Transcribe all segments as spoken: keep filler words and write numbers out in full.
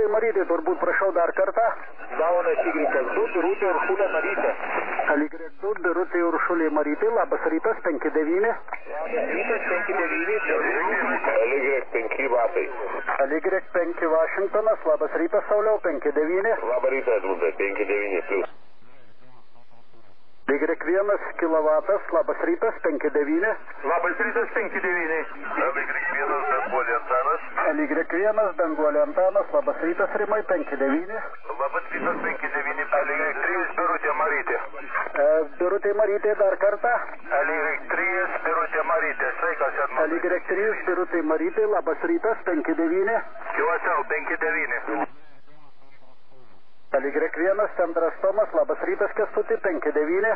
Uršulė Marytė, turbūt prašau dar kartą. Gaunas Y du, Birutė Uršulė Marytė. Y du, Birutė Uršulė Marytė, labas rytas, penki devyni. Labas rytas, penki devyni. Y penki Vatai. Y penki Vašingtonas, labas rytas, Sauliau, penki devyni. Labas rytas, Edmundai, penki devyni plius. Y vienas kilovatas, labas rytas, penki devyni. Labas rytas, penki devyni. Y vienas Danguolė Antanas. Y vienas Danguolė Antanas, labas rytas, Rimai, penki devyni. Labas rytas, penki devyni. Y trys Birutė Marytė. E, Birutė Marytė dar kartą. Y trys Birutė Marytė, sveikas Edmundai. Y trys Birutė Marytė, labas rytas, penki devyni. Kilasel, penki devyni. Y vienas Centras Tomas, labas rytas, Kęstuti, penki devyni.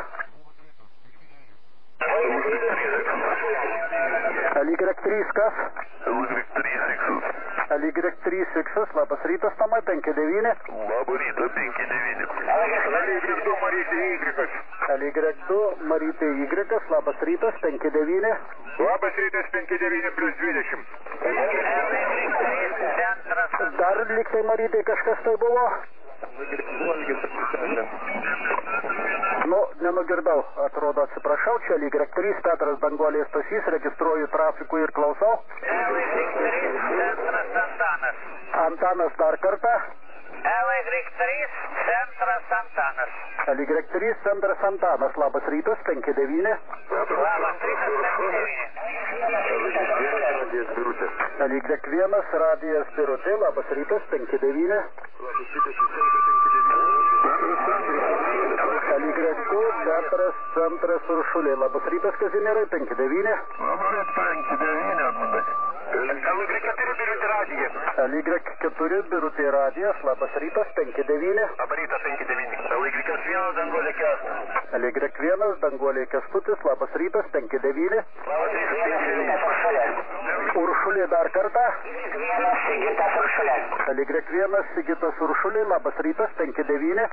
Y trys kas? Y trys Iksus. Y trys Iksus, labas rytas, Tomai, penki devyni. Labas rytas, penki devyni. Y du Marytė Y. Y du Marytė Y, labas rytas, penki devyni. Labas rytas, penki devyni plius dvidešimt. Dar liktai Marytė kažkas tai buvo? Nu, nenugirdau, atrodo, atsiprašau, čia Y trys Petras Danguolė Stasys, registruoju trafikų ir klausau. Centras Antanas. Antanas dar kartą. Y trys Centras Antanas. Y trys Centras Antanas, labas rytas, penki devyni. Labas rytas, penki devyni. Y vienas Radijas Birutė, labas rytas, penki devyni. Y du Petras Centras Uršulė, labas rytas, Kazimierai, penki devyni. Labas rytas, penki devyni, Edmundai. Y keturi Birutė Radija. Y keturi Birutė Radijas, labas rytas, penki devyni. Labas rytas, penki devyni. Y vienas Danguolė Kęstutis. Y vienas Danguolė Kęstutis, labas rytas, penki devyni. Labas rytas, penki devyni. Uršulė dar kartą. Vienas Sigitas Uršulė. Y vienas Sigitas Uršulė, labas rytas, penki devyni.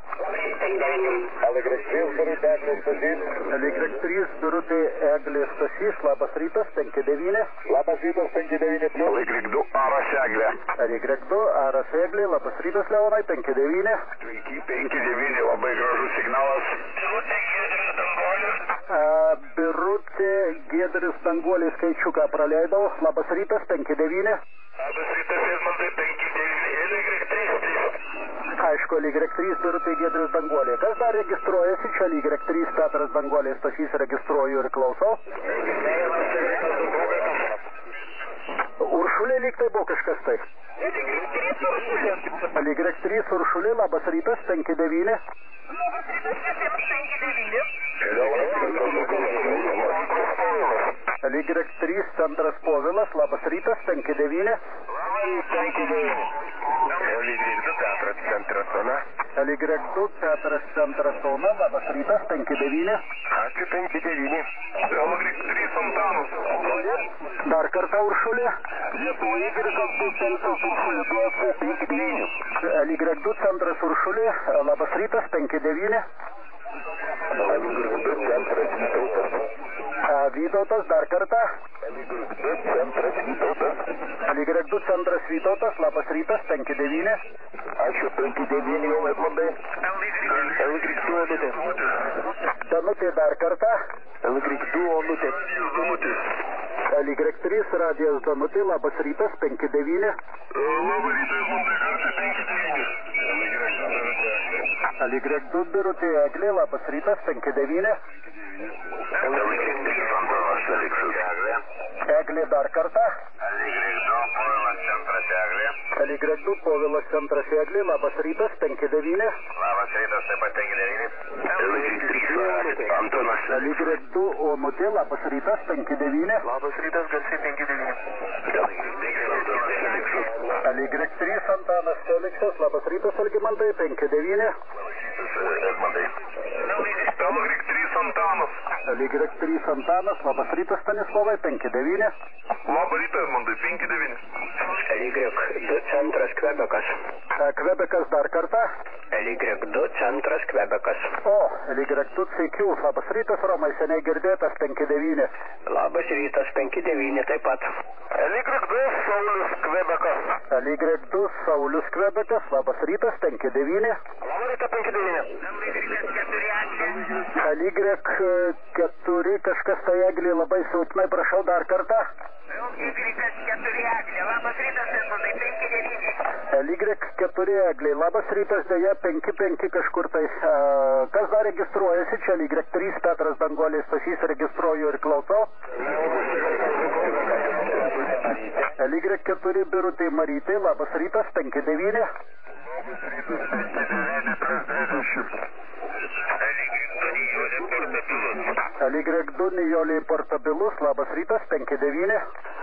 Y trys Birutė Eglė Stasys, labas rytas, penki devyni. Labas rytas, penki devyni plius. Y du Aras Eglė. Y du Aras Eglė, labas rytas, Leonai, penki devyni. Sveiki, penki devyni, labai gražus signalas. Birutė Giedrius Danguolė skaičiuką praleidau, labas rytas, penki devyni. Labas rytas, Edmundai, penki devyni. Y trys. Aišku, Y trys Birutė Giedrius Danguolė. Kas dar registruojasi? Čia Y trys Petras Danguolė Stasys, registruoju ir klausau. Uršulė lyg tai buvo kažkas tai. Y trys Uršulė, labas rytas, penki devyni. Labas rytas, penki devyni. Y trys Centras Povilas, labas rytas, penki devyni. penki devyni. Y du Petras Centras Ona. Y du Petras Centras Ona, labas rytas, penki devyni. Ačiū, penki devyni. Y trys Antanas. Dar kartą Uršulė. Y du Centras Uršulė, penki devyni. Y du Centras Uršulė, labas rytas, penki devyni. Y du Centras Vytautas. Vytautas dar kartą. Y du Centras Vytautas. Y du Centras Vytautas, labas rytas, penki devyni. Ačiū, penki devyni, jau Edmundai. Y du Onutė. Danutė dar kartą. Y du Onutė. Y trys Radijas Danutė, labas rytas, penki devyni. Labas rytas, Edmundai, penki devyni. Y du Birutė Eglė, labas rytas, penki devyni. Eglė dar kartą. Y du Povilas Centras Eglė, labas rytas, penki devyni. Labas rytas, taip pat penki devyni. Y trys Antanas. Y du Onutė, labas rytas, penki devyni. Labas rytas, garsiai penki devyni. Y trys Antanas Feliksas, labas rytas, Algimantai, penki devyni. Y trys Antanas. Y trys Antanas, labas rytas, Stanislavai, penki devyni. Labas rytas, Edmundai, penki devyni. Y du Centras Kvebekas. Kvebekas dar kartą. Y du Centras Kvebekas. O, Y du C Q, labas rytas, Romai, seniai girdėtas, penki devyni. Labas rytas, penki devyni taip pat. Y du Saulius Kvebekas. Y du Saulius Kvebekas, labas rytas, penki devyni. Labas rytas, penki devyni. L Y keturi, kažkas tai Eglį labai silpnai, prašau dar kartą. L Y keturi Eglį, labas rytas, dėja penki penki kažkur tai. Kas dar registruojasi? Čia L Y trys, Petras Danguolės Stasys, registruoju ir klausau. L Y keturi Birutė Marytė, labas rytas, penki devyni. L Y du Nijolė Portabilus, labas rytas, penki devyni.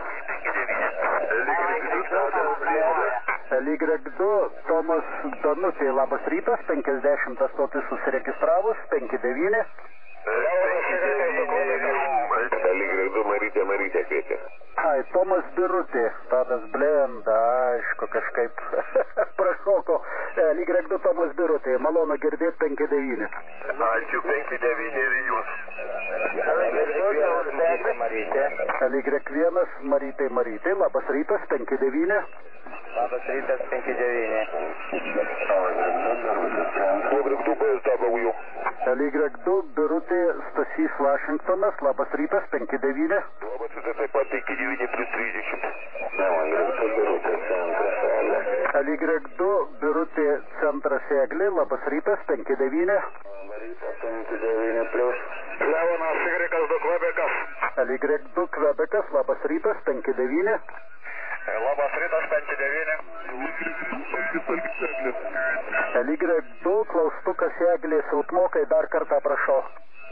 L Y du Tomas Danutė, labas rytas, penkiasdešimt stotis susiregistravus, penki devyni. L Y du Marytė Marytė kvietė. Ai, Tomas Birutė, Tadas Blenda, aišku, kažkaip prašoko. L Y du Tomas Birutė, malonu girdėti, penki devyni. Ačiū, penki devyni ir jūs. L Y vienas Marytė Marytė, labas rytas, penki devyni. Labas rytas, penki devyni. L Y du Birutė Stasys Vašingtonas, labas rytas, penki devyni. Labas rytas, taip pat penki devyni plus trisdešimt. L Y du Birutė Centras Eglė, labas rytas, penki devyni. penki devyni plus. Leonas Y du Kvebekas. L Y du Kvebekas, labas rytas, penki devyni. Labas rytas, penki devyni. L Y du klaustukas Eglė silpnokai, dar kartą prašau.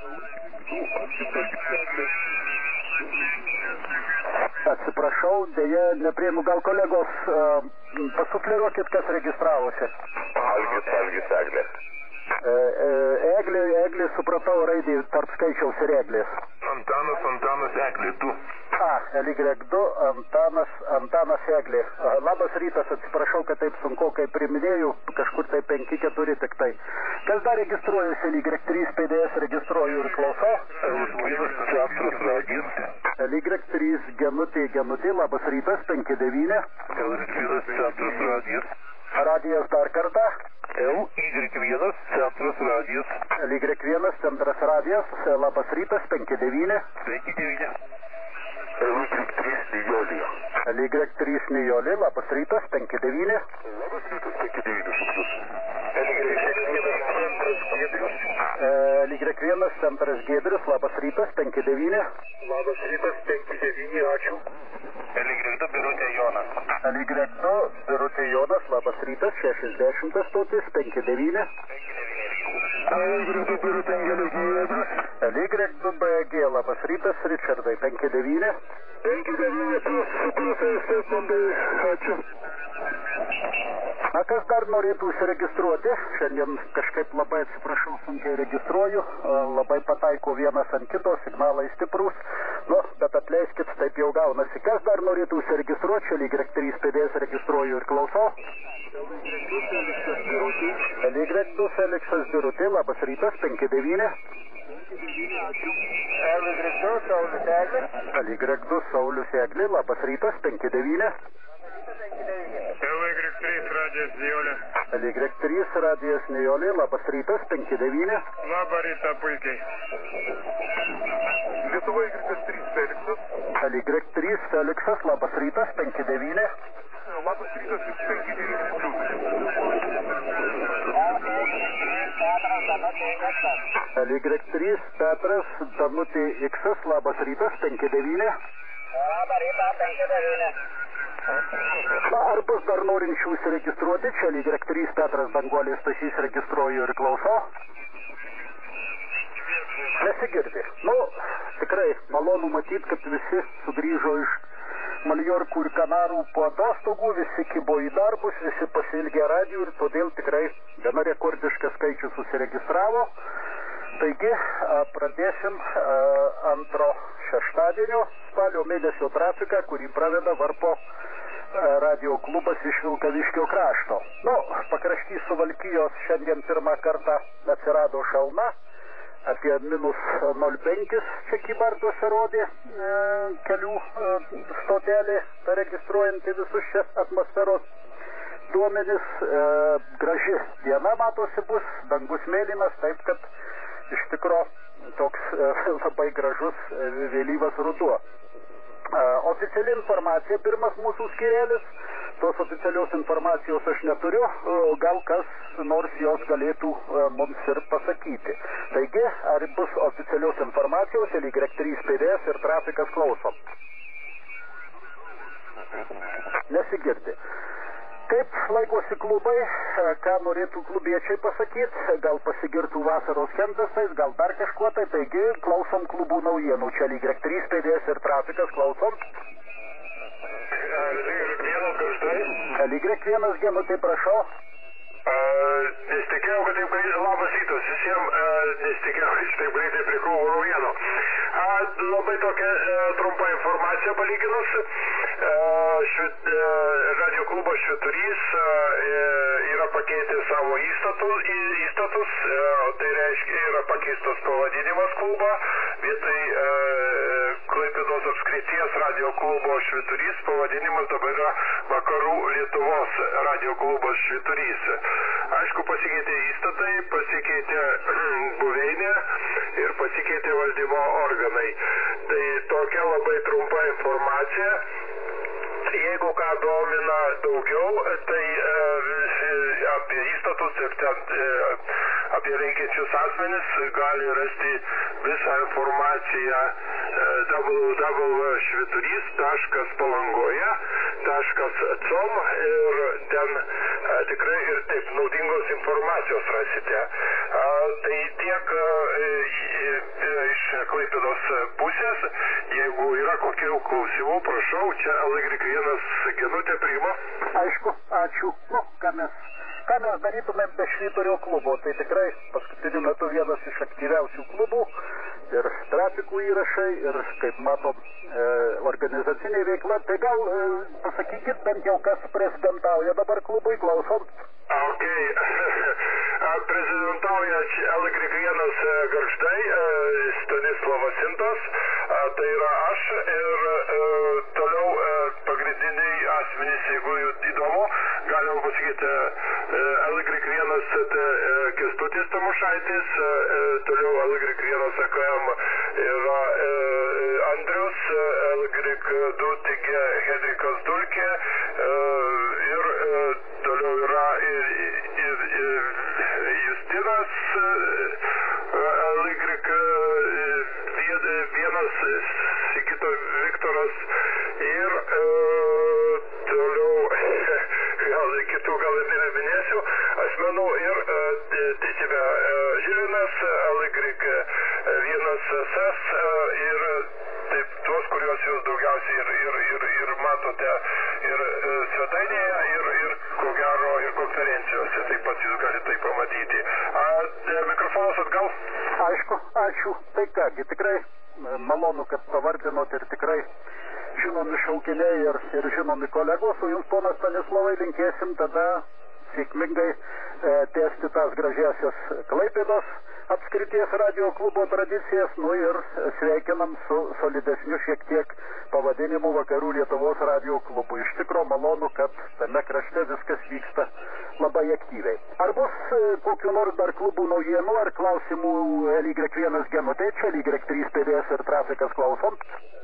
Atsiprašau, dėja nepriimu, gal kolegos uh, pasufliruokit, kas registravosi. Algis, Algis, Eglė. Eglė, Eglė, supratau raidį tarp skaičiaus ir Eglės. Antanas, Antanas, Eglė, tu. A, L Y du, Antanas, Antanas Eglė. Labas rytas, atsiprašau, kad taip sunku, kai priminėjau, kažkur tai penki keturi tik tai. Kas dar registruojasi? L Y trys P D S registruoju ir klausau. L Y trys Genutė, Genutė, labas rytas, penki devyni. Radijas dar kartą. L Y vienas Centras Radijas. L Y vienas Centras Radijas, labas rytas, penki devyni. penki devyni. L Y trys Nijolė. L Y trys Nijolė, labas rytas, penki devyni. Labas rytas, penki devyni. L Y vienas Centras Giedrius, labas rytas, penki devyni. Labas rytas, penki devyni, ačiū. L Y du Birutė Jonas. L Y du Birutė Jonas, labas rytas, šešiasdešimt stotis, penki devyni. L Y du B G, labas rytas, Richardai, penki devyni. penki devyni plus, plus, ačiū. Na, kas dar norėtų užsiregistruoti? Šiandien kažkaip labai atsiprašau, sunkiai registruoju, labai pataiko vienas ant kito, signalai stiprus. Nu, bet atleiskit, taip jau gaunasi. Kas dar norėtų užsiregistruoti? L Y trys P D S registruoju ir klausau. L Y du Feliksas Birutė, labas rytas, penki devyni. L Y du Saulius Eglė, labas rytas, penki devyni. L Y trys Radijas Nijolė. L Y trys Radijas Nijolė, labas rytas, penki devyni. Labą rytą, puikiai. Lietuva Y trys Feliksas. L Y trys Feliksas, labas rytas, penki devyni. Labas rytas, penki devyni plus. L Y trys Petras Danutė X, labas rytas, penki devyni. Labą rytą, penki devyni. Na, ar bus dar norinčių užsiregistruoti? Čia L Y trys Petras Danguolės Stasys registruoju ir klausau. Nesigirdi. Nu, tikrai malonu matyti, kad visi sugrįžo iš Maljorkų ir Kanarų po atostogų, visi kibo į darbus, visi pasiilgė radijų ir todėl tikrai gana rekordiškas skaičius susiregistravo. Taigi, pradėsim antro šeštadienio spalio mėnesio trafiką, kurį praveda Varpo radio klubas iš Vilkaviškio krašto. Nu, pakraštys Suvalkijos šiandien pirmą kartą atsirado šalna. Apie minus nol penki čia kybartuose rodė e, kelių e, stotelė, registruojantį visus šias atmosferos duomenis. E, graži diena matosi bus, dangus mėlynas, taip kad iš tikro toks e, labai gražus e, vėlyvas ruduo. E, oficiali informacija, pirmas mūsų skyrėlis, tos oficialios informacijos aš neturiu, gal kas nors jos galėtų mums ir pasakyti. Taigi, ar bus oficialios informacijos, L Y trys P D S ir trafikas klausom? Nesigirdi. Kaip laikosi klubai, ką norėtų klubiečiai pasakyti, gal pasigirtų vasaros kempesais, gal dar kažkuo tai, taigi klausom klubų naujienų. Čia L Y trys P D S ir trafikas klausom. L Y vienas Genutė, prašau. Nesitikėjau, kad taip greitai, labas rytas visiems, nesitikėjau, kad taip greitai prie klubo naujienų. Labai tokia trumpa informacija palyginus. Švit, radio klubas Švyturys yra pakeitę savo įstatus, įstatus, tai reiškia yra pakeistas pavadinimas klubo, vietoj Klaipėdos apskrities radio klubo Švyturys pavadinimas dabar yra Vakarų Lietuvos radio klubas Švyturys. Aišku, pasikeitė įstatai, pasikeitė buveinė ir pasikeitė valdymo organai. Tai tokia labai trumpa informacija. Jeigu ką domina daugiau, tai e, apie įstatus ir ten e, apie veikiančius asmenis gali rasti visą informaciją e, w w w taškas švyturys taškas palangoje taškas com ir ten e, tikrai ir taip naudingos informacijos rasite. A, tai tiek e, e, iš Klaipėdos pusės, jeigu yra kokių klausimų, prašau, čia L Y vienas Genutė priima. Aišku, ačiū. Nu, ką mes, ką mes darytumėm be Švyturio klubo, tai tikrai paskutiniu metu vienas iš aktyviausių klubų ir trafikų įrašai ir, kaip matom, e, organizacinė veikla. Tai gal e, pasakykit bent jau, kas prezidentauja dabar klubui, klausom. Ok, prezidentauja L Y vienas Gargždai, Stanislavas Sintas, tai yra aš ir toliau pagrindiniai asmenys, jeigu įdomu, galima pasakyti L Y vienas Kęstutis Tamošaitis, toliau L Y vienas A K M yra Andrius, L Y du T G Hedrikas Dulkė ir toliau yra ir, ir, ir Justinas L Y vienas Sigito Viktoras ir e, toliau gal kitų gal ir neminėsiu asmenų ir e, teisime Žilinas L Y vienas S S ir taip tuos, kuriuos jūs daugiausiai ir, ir, ir, ir matote ir e, svetainėje ir, ir ko gero ir konferencijose, taip pat jūs galite tai pamatyti. A, e, mikrofonas atgal. Aišku, ačiū. Tai kągi, tikrai malonu, kad pavardinot ir tikrai žinomi šaukiniai ir, ir žinomi kolegos, o jums, ponas Stanislavai, linkėsim tada sėkmingai e, tęsti tas gražiasias Klaipėdos apskrities radio klubo tradicijas, nu ir sveikinam su solidesniu šiek tiek pavadinimu Vakarų Lietuvos radio klubu. Iš tikro malonu, kad tame krašte viskas vyksta labai aktyviai. Ar bus e, kokiu nors dar klubų naujienų ar klausimų L Y vienas Genutė, čia L Y trys P D S ir trafikas klausom?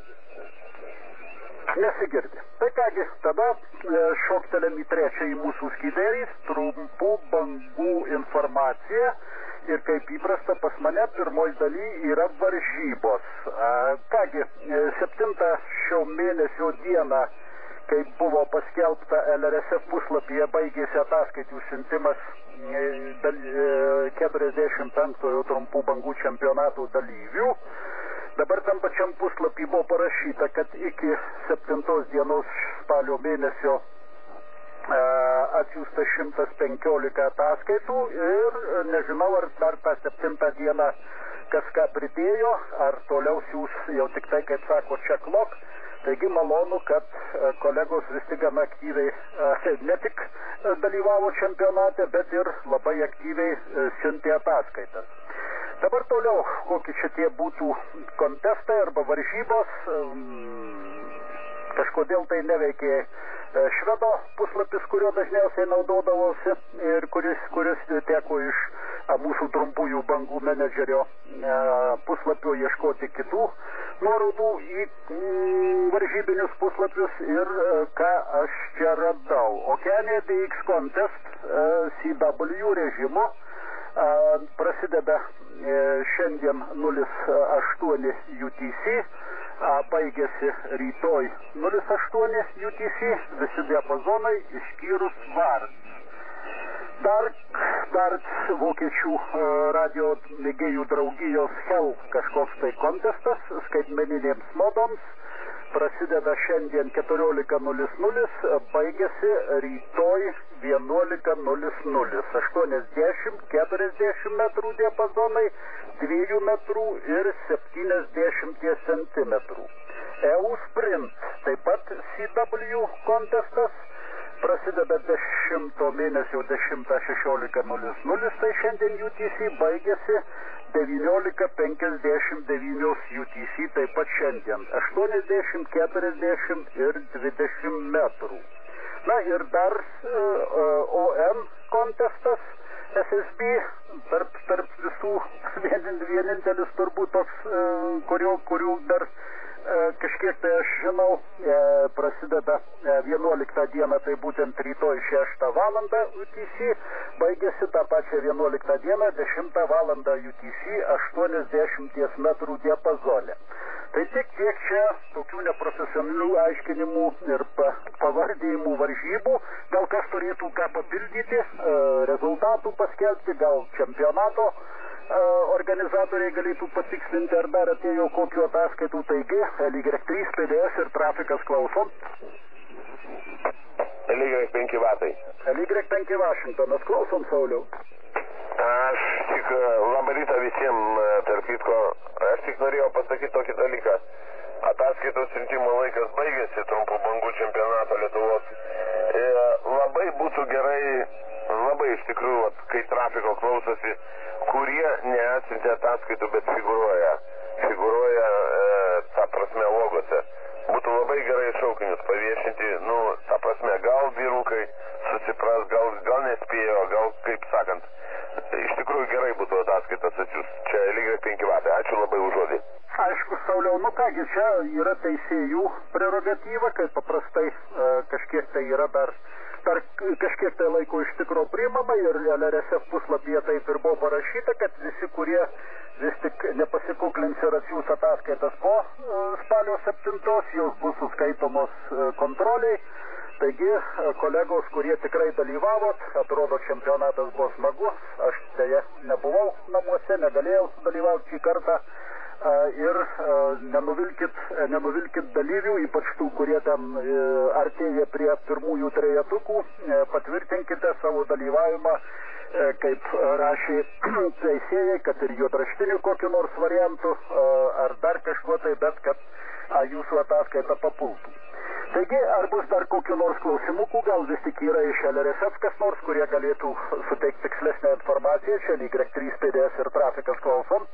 Nesigirdi. Tai kągi, tada e, šoktelėm į trečiąjį mūsų skyderį, trumpų bangų informacija. Ir kaip įprasta pas mane pirmoji daly yra varžybos. A, kągi, septintą šio mėnesio dieną, kai buvo paskelbta L R S F puslapyje, baigėsi ataskaitų siuntimas keturiasdešimt penktojo trumpų bangų čempionatų dalyvių. Dabar tam pačiam puslapy buvo parašyta, kad iki septintos dienos spalio mėnesio atsiųsta šimtas penkiolika ataskaitų ir nežinau, ar dar tą septintą dieną kas ką pridėjo, ar toliau siūs jau tik tai, kaip sako, čeklok. Taigi malonu, kad kolegos vis tik gana aktyviai ne tik dalyvavo čempionate, bet ir labai aktyviai siuntė ataskaitas. Dabar toliau, kokie šitie būtų kontestai arba varžybos, kažkodėl tai neveikė Švedo puslapis, kurio dažniausiai naudodavosi ir kuris, kuris teko iš mūsų trumpųjų bangų menedžerio puslapio ieškoti kitų nuorodų į varžybinius puslapius ir ką aš čia radau. Okeanija D X Contest C W režimu prasideda šiandien nulis aštuoni U T C, baigėsi rytoj nulis aštuoni U T C, visi diapazonai išskyrus Varts. Dark, Darts vokiečių radio mėgėjų draugijos Hell kažkoks tai kontestas skaitmeninėms modoms prasideda šiandien keturiolika nulis nulis, baigėsi rytoj vienuolika nulis nulis. aštuoniasdešimt keturiasdešimt metrų diapazonai, dviejų metrų ir septyniasdešimt centimetrų. E U Sprint, taip pat C W kontestas, prasideda dešimto mėnesio dešimtą šešiolika nulis nulis, tai šiandien U T C baigėsi devyniolika penkiasdešimt devyni U T C, taip pat šiandien aštuoniasdešimt, keturiasdešimt ir dvidešimt metrų. Na ir dar uh, O M kontestas S S B, tarp, tarp visų vienin, vienintelis turbūt toks, uh, kurio, kurių dar kažkiek tai aš žinau, e, prasideda e, vienuoliktą dieną, tai būtent rytoj šeštą valandą U T C, baigėsi tą pačią vienuoliktą dieną dešimtą valandą U T C aštuoniasdešimt metrų diapazone. Tai tik tiek čia tokių neprofesionalių aiškinimų ir pa, pavardėjimų varžybų, gal kas turėtų ką papildyti, e, rezultatų paskelbti, gal čempionato organizatoriai galėtų patikslinti, ar dar atėjo kokiu ataskaitų. Taigi, L Y trys P D S ir trafikas klausom. L Y penki vatai. L Y penki Vašingtonas, klausom, Sauliau. Aš tik labą rytą visiems, tarp kitko, aš tik norėjau pasakyti tokį dalyką. Ataskaitos siuntimo laikas baigėsi trumpų bangų čempionato Lietuvos. E, labai būtų gerai, labai iš tikrųjų, kai trafiko klausosi, kurie neatsiuntė ataskaitų, bet figūruoja, figūruoja e, ta prasme logose. Būtų labai gerai šaukinius paviešinti, nu, ta prasme, gal vyrukai susipras, gal, gal nespėjo, gal, kaip sakant, iš tikrųjų gerai būtų ataskaitas atsiųs. Čia L Y penki vatai, ačiū labai už žodį. Aišku, Sauliau, nu kągi, čia yra teisėjų prerogatyva, kaip paprastai e, kažkiek tai yra dar dar kažkiek tai laiko iš tikro priimama ir L R S F puslapyje taip ir buvo parašyta, kad visi, kurie vis tik nepasikuklins ir atsiūs ataskaitas po spalio septintos, jos bus suskaitomos kontroliai. Taigi, kolegos, kurie tikrai dalyvavot, atrodo, čempionatas buvo smagus, aš deja nebuvau namuose, negalėjau dalyvauti šį kartą. Ir nenuvilkit, nenuvilkit dalyvių, ypač tų, kurie ten artėja prie pirmųjų trejetukų, patvirtinkite savo dalyvavimą, kaip rašė teisėjai, kad ir juodraštinių kokiu nors variantu, ar dar kažko tai, bet kad jūsų ataskaita papultų. Taigi, ar bus dar kokiu nors klausimukų, gal vis tik yra iš L R S F kas nors, kurie galėtų suteikti tikslesnę informaciją, čia L Y trys P D S ir trafikas klausom.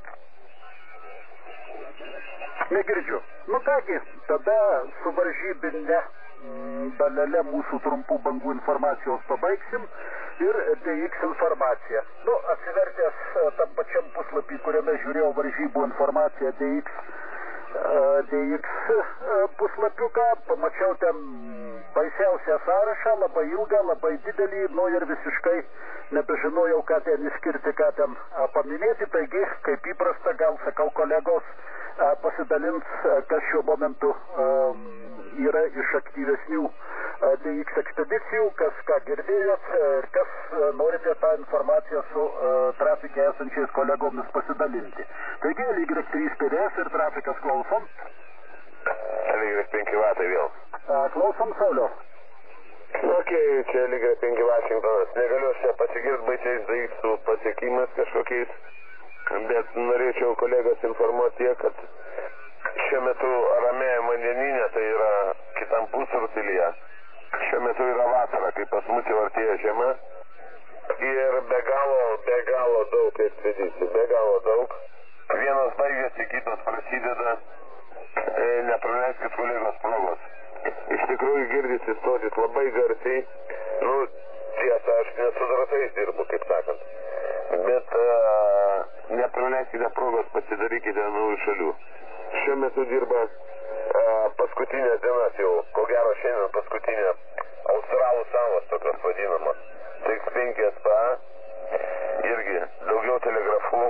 Negirdžiu. Nu kągi, tada su varžybinė dalelė mūsų trumpų bangų informacijos pabaigsim ir D X informacija. Nu, atsivertęs tam pačiam puslapį, kuriame žiūrėjau varžybų informaciją D X, D X puslapiuką, pamačiau ten baisiausią sąrašą, labai ilgą, labai didelį, nu ir visiškai nebežinojau, ką ten išskirti, ką ten paminėti, taigi, kaip įprasta, gal sakau kolegos, pasidalins, kas šiuo momentu um, yra iš aktyvesnių uh, D X ekspedicijų, kas ką girdėjot ir kas uh, norite tą informaciją su uh, trafikė esančiais kolegomis pasidalinti. Taigi, L Y trys P D S ir trafikas klausom. L Y penki vatai vėl. Uh, klausom, Sauliau. Ok, čia L Y penki Vašingtonas. Negaliu čia pasigirti baisiais D X pasiekimais kažkokiais. Bet norėčiau kolegas informuoti tiek, kad šiuo metu ramiajam vandenyne, tai yra kitam pusrutulyje, šiuo metu yra vasara, kai pas mus jau artėja žiema ir be galo, be galo daug ekspedicijų, be galo daug. Vienas baigėsi, kitos prasideda, e, nepraleiskit kolegos progos. iš tikrųjų girdisi stotis labai garsiai. Nu, tiesa, aš ne su dratais dirbu, kaip sakant. Bet uh, nepraleiskite progos, pasidarykite naujų šalių. Šiuo metu dirba uh, paskutinės dienas jau, ko gero šiandien paskutinė Australų salos tokios vadinamos. X penki S P A, irgi daugiau telegrafų.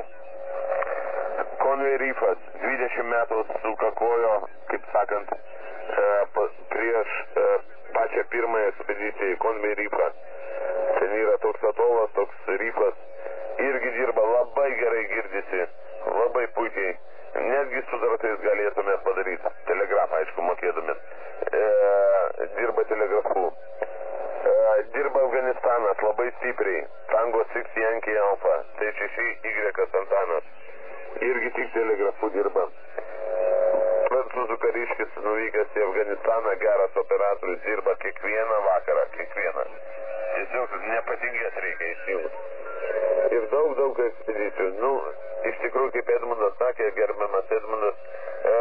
Conway Reefas, dvidešimt metų sukakojo, kaip sakant, uh, prieš uh, pačią pirmąją ekspediciją į Conway Reefą. Ten yra toks atolas, toks rifas, irgi dirba labai gerai girdisi, labai puikiai. Netgi su dratais galėtumėt padaryti, telegrafą, aišku, mokėtumėt. E, dirba telegrafu. E, dirba Afganistanas labai stipriai. Tango šeši Yankee Alpha, T šeši Y antanas. Irgi tik telegrafu dirba. Prancūzų kariškis nuvykęs į Afganistaną, geras operatorius, dirba kiekvieną vakarą, kiekvieną. Tiesiog nepatingės reikia įsijungti. Ir daug, daug ekspedicijų. Nu, iš tikrųjų, kaip Edmundas sakė, gerbiamas Edmundas, e,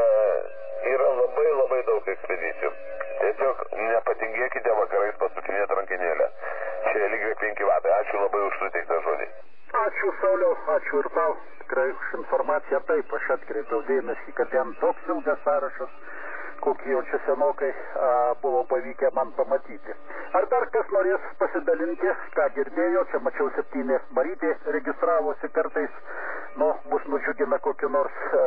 yra labai, labai daug ekspedicijų. Tiesiog nepatingėkite vakarais pasukinėti rankinėlę. Čia lygiai penki vatai. Ačiū labai už suteiktą žodį. Ačiū, Sauliau, ačiū ir tau. Tikrai už informaciją taip, aš atkreipiau dėmesį, kad ten toks ilgas sąrašas, kokį jau čia senokai a, buvo pavykę man pamatyti. Ar dar kas norės pasidalinti, ką girdėjo, čia mačiau septyni Marytė registravosi kartais, nu, mus nudžiugina kokia nors, a,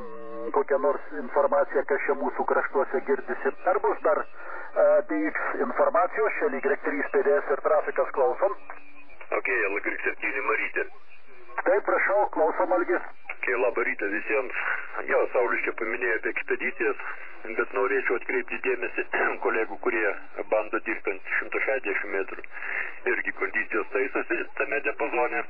kokia nors informacija, kas čia mūsų kraštuose girdisi. Ar bus dar a, D X informacijos, čia lyg trys P D S ir trafikas klausom? Ok, L Y septyni Marytė. Taip, prašau, klausom, Algis. Ok, labą rytą visiems. Jo, Saulis čia paminėjo apie ekspedicijas, bet norėčiau atkreipti dėmesį kolegų, kurie bando dirbti ant šimto šešiasdešimt metrų. Irgi kondicijos taisosi tame diapazone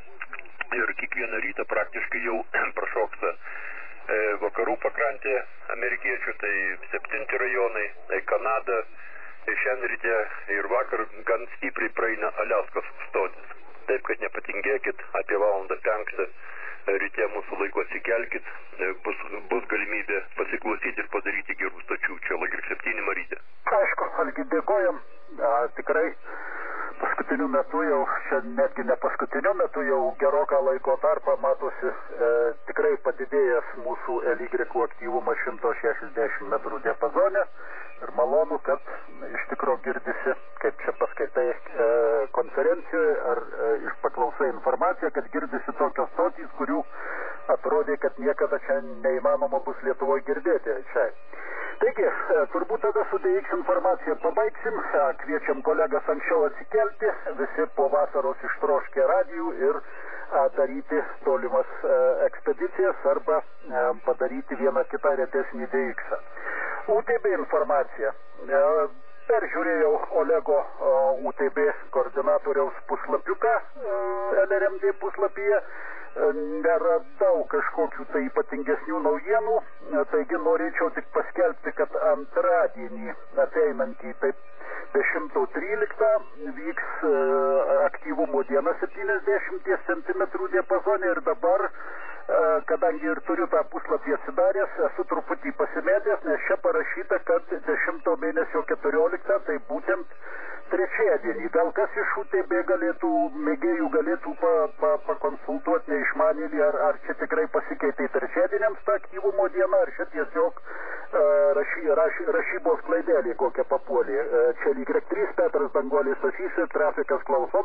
ir kiekvieną rytą praktiškai jau prašoksta e, vakarų pakrantė amerikiečių, tai septinti rajonai, tai Kanada, tai šiandien ryte ir vakar gan stipriai praeina Aliaskos stotis. Taip, kad nepatingėkit, apie valandą penktą ryte mūsų laiko atsikelkit, bus, bus galimybė pasiklausyti ir padaryti gerų stočių. Čia L Y septyni Marytė. Aišku, Algi, dėkojam. A, tikrai paskutiniu metu jau, čia netgi ne paskutiniu metu jau geroką laiko tarpą matosi e, tikrai padidėjęs mūsų L Y aktyvumas šimto šešiasdešimt metrų diapazone. Ir malonu, kad iš tikro girdisi, kaip čia paskaitai e, konferencijoje ar e, iš paklausai informaciją, kad girdisi tokios stotys, kurių atrodė, kad niekada čia neįmanoma bus Lietuvoje girdėti. Čia. Taigi, e, turbūt tada su D X informacija pabaigsim, e, kviečiam kolegas anksčiau atsikelti, visi po vasaros ištroškę radijų ir a, daryti tolimas e, ekspedicijas arba e, padaryti vieną kitą retesnį D X. U T B informacija. E, peržiūrėjau Olego e, U T B koordinatoriaus puslapiuką e, L R M D puslapyje. E, neradau kažkokių tai ypatingesnių naujienų, e, taigi norėčiau tik paskelbti, kad antradienį ateinantį taip dešimtą tryliktą vyks e, aktyvumo diena septyniasdešimt centimetrų diapazone ir dabar, e, kadangi ir turiu tą puslapį atsidaręs, esu truputį pasimėtęs, nes čia parašyta, kad dešimto mėnesio keturioliktą, tai būtent trečiadienį. Gal kas iš U T B galėtų, mėgėjų galėtų pa, pa, pakonsultuoti neišmanėlį, ar, ar čia tikrai pasikeitė trečiadieniams tą aktyvumo dieną, ar čia tiesiog uh, rašy, raš, rašybos klaidelė kokia papuolė. Uh, čia lyg trys Petras Dangolis Stasys ir trafikas klausom.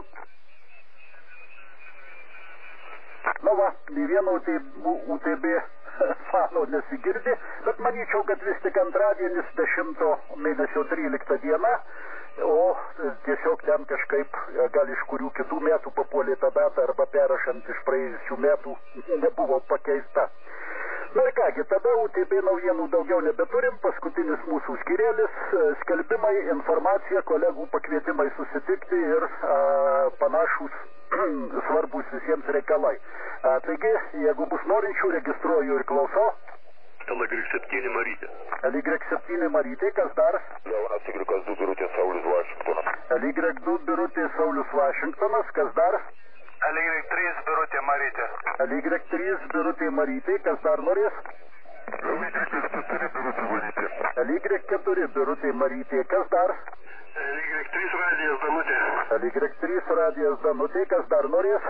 Nu va, nei vieno U T B fano nesigirdi, bet manyčiau, kad vis tik antradienis dešimto mėnesio tryliktą diena, o tiesiog ten kažkaip gal iš kurių kitų metų papuolė tą datą arba perrašant iš praėjusių metų nebuvo pakeista. Na ir kągi, tada U T B naujienų daugiau nebeturim, paskutinis mūsų skyrėlis, skelbimai, informacija, kolegų pakvietimai susitikti ir a, panašus svarbus visiems reikalai. A, taigi, jeigu bus norinčių, registruoju ir klausau. L Y septyni Marytė. L Y septyni Marytė, kas dar? Leonas Y du Birutė Saulius Vašingtonas. L Y du Birutė Saulius Vašingtonas, kas dar? L Y trys Birutė Marytė. L Y trys Birutė Marytė, kas dar norės? L Y keturi Birutė Valytė. L L Y keturi Birutė Marytė, kas dar? L Y trys radijas Danutė. L Y trys radijas Danutė, kas dar norės?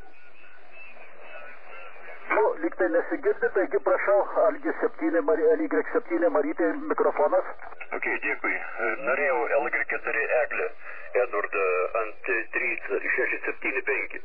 Nu, lyg tai nesigirdi, taigi prašau, L Y septyni Marytė, mikrofonas. Ok, dėkui. Norėjau L Y keturi Eglė, Edvardą ant trys šeši septyni penki.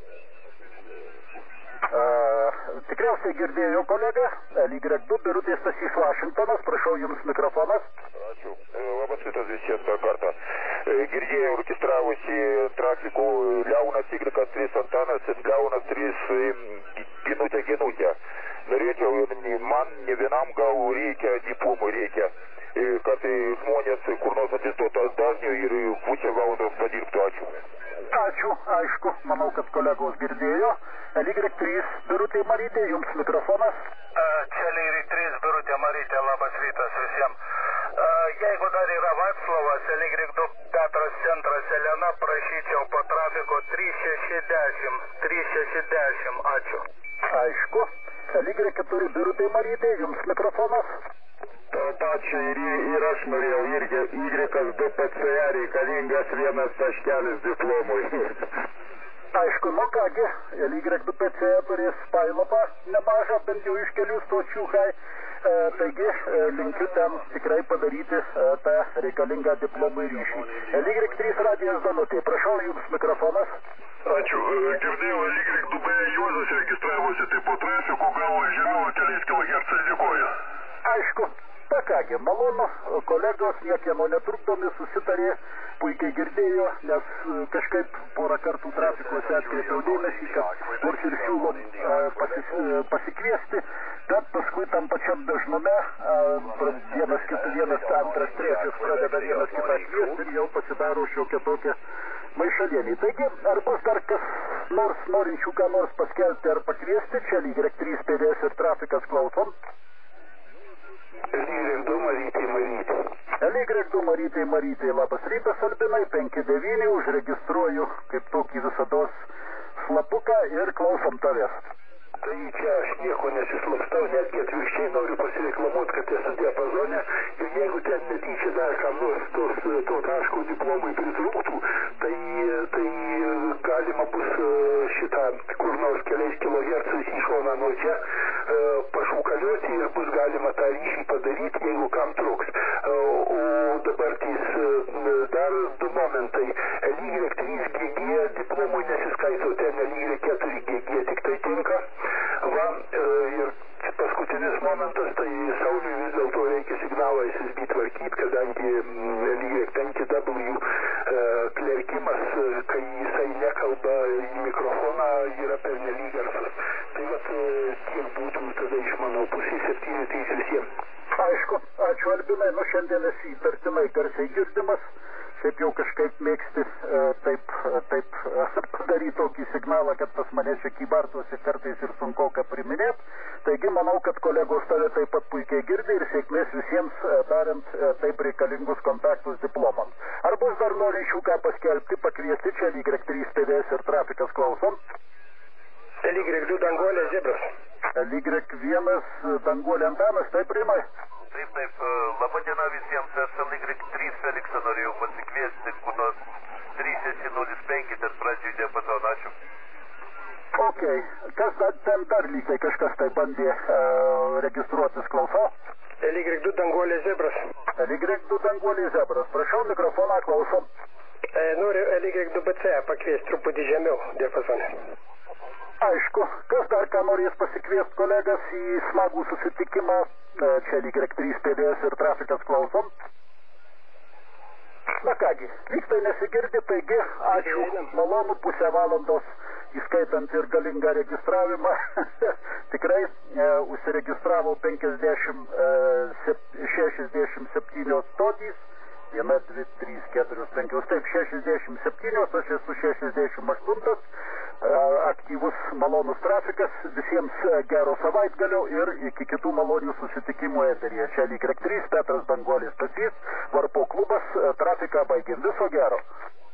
Uh, tikriausiai girdėjo kolega, L Y du Birutė Stasys Vašingtonas, prašau jums mikrofonas. Ačiū. Labas rytas visiems dar kartą. Girdėjau registravosi trafikų Leonas Y trys Antanas ir Leonas trys Ginutė Ginutė. Norėčiau, man ne vienam gal reikia, diplomų reikia, kad žmonės kur nors atsistotų ant dažnių ir pusę valandos padirbtų. Ačiū. Ačiū, aišku, manau, kad kolegos girdėjo. L Y trys Birutė Marytė, jums mikrofonas. Čia L Y trys Birutė Marytė, labas rytas visiems. Jeigu dar yra Vaclavas, L Y du Petras centras Elena, prašyčiau po trafiko trys šeši dešimt, trys šeši dešimt, ačiū. Aišku, L Y keturi Birutė Marytė, jums mikrofonas. To pačiu ir, ir aš norėjau irgi Y du P C A reikalingas vienas taškelis diplomui. Aišku, nu kągi, L Y du P C A turės pailopą nemažą, bent jau iš kelių stočių, kai, e, taigi e, linkiu ten tikrai padaryti e, tą reikalingą diplomų ryšį. L Y trys radijas Danutė, prašau jums mikrofonas. Ačiū. Girdėjau, L Y du B Juozas registravosi, tai po trafiko gal žemiau keliais kilohercais, dėkoju. Aišku, ta kągi, malonu, kolegos niekieno netrukdomi susitarė, puikiai girdėjo, nes kažkaip porą kartų trafikuose atkreipiau dėmesį, kad nors ir siūlom pasis, pasikviesti, bet paskui tam pačiam dažnume vienas kitas, vienas antras, trečias pradeda vienas kitą kviesti ir jau pasidaro šiokia tokia maišalienį. Taigi, ar bus dar kas nors norinčių ką nors paskelbti ar pakviesti, čia L Y trys P D S ir trafikas klausom. L Y du Marytė Marytė. L Y du Marytė Marytė, labas rytas Albinai, penki devyni, užregistruoju kaip tokį visados slapuką ir klausom tavęs. Tai čia aš nieko nesislapstau, netgi atvirkščiai noriu pasireklamuoti, kad esu diapazone ir jeigu ten netyčia dar kam nors tos, to taško diplomai pritrūktų, tai, tai galima bus šitą kur nors keliais kilohercais į šoną nuo čia pašūkaliuoti ir bus galima tą ryšį padaryti, jeigu kam truks. O dabar tais dar du momentai. L Y trys G G diplomui nesiskaito, ten L Y keturi G G tik tai tinka. Va, ir paskutinis momentas, tai Sauliui vis dėlto reikia signalą S S B tvarkyti, kadangi L Y penki W klerkimas, kai jisai nekalba į mikrofoną, yra pernelyg garsas. Tai vat tiek būtų tada iš mano pusės, septyni trys visiems. Aišku, ačiū Albinai, nu šiandien esi įtartinai garsiai girdimas, šiaip jau kažkaip mėgsti e, taip, taip e, padaryti tokį signalą, kad pas mane čia kybartuosi kartais ir sunku ką priminėt, taigi manau, kad kolegos tave taip pat puikiai girdi ir sėkmės visiems e, darant e, taip reikalingus kontaktus diplomams. Ar bus dar norinčių ką paskelbti, pakviesti čia L Y trys P D S ir trafikas klausom? L Y du Danguolė Zebras. L Y vienas Danguolė Antanas, taip Rimai? Taip, taip, laba diena visiems, aš L Y trys Feliksą norėjau pasikviesti, kunos trys šeši nulis penki, ten pradžiui diapazoną, ačiū. Ok, kas dar, ten dar lygiai kažkas tai bandė uh, registruotis, klausau? L Y du Danguolė Zebras. L Y du Danguolė Zebras, prašau mikrofoną, klausom. E, noriu L Y du B C pakviesti truputį žemiau diapazoną. Aišku, kas dar ką norės pasikviesti kolegas į smagų susitikimą, čia L Y trys P D S ir trafikas klausom. Na kągi, lyg tai nesigirdi, taigi ačiū, malonu pusę valandos, įskaitant ir galingą registravimą. Tikrai e, užsiregistravo penkiasdešimt šešiasdešimt septynios stotys, viena, dvi, trys, keturios, penkios, taip, šešiasdešimt septynios, aš esu šešiasdešimt aštuntas, aktyvus malonus trafikas, visiems gero savaitgalio ir iki kitų malonių susitikimų eteryje. Čia L Y trys, Petras Danguolis Stasys, Varpo klubas, trafiką baigėm, viso gero.